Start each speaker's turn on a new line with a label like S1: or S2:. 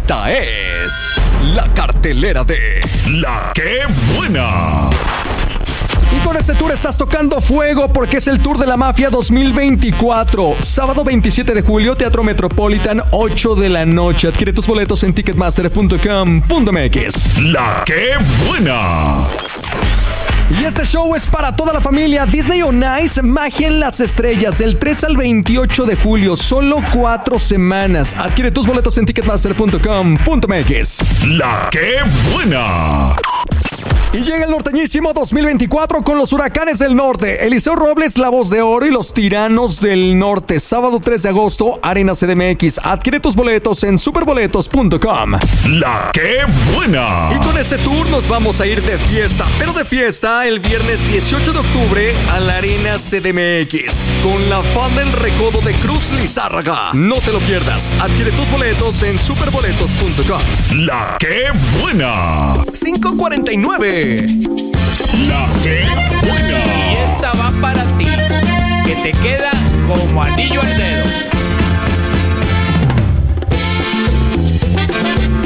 S1: Esta es la cartelera de La Qué Buena. Y con este tour estás tocando fuego porque es el Tour de la Mafia 2024. Sábado 27 de julio, Teatro Metropolitan, 8 de la noche. Adquiere tus boletos en ticketmaster.com.mx. La Qué Buena. Y este show es para toda la familia. Disney on Ice, Magia en las Estrellas, del 3 al 28 de julio. Solo 4 semanas. Adquiere tus boletos en ticketmaster.com.mx. La Qué Buena. Y llega el norteñísimo 2024 con los Huracanes del Norte, Eliseo Robles, La Voz de Oro y los Tiranos del Norte. Sábado 3 de agosto, Arena CDMX. Adquiere tus boletos en superboletos.com. La Qué Buena. Y con este tour nos vamos a ir de fiesta, pero de fiesta el viernes 18 de octubre a la Arena CDMX con la Falda El Recodo de Cruz Lizárraga. No te lo pierdas. Adquiere tus boletos en superboletos.com. La Qué Buena. 5:49. La Qué Buena.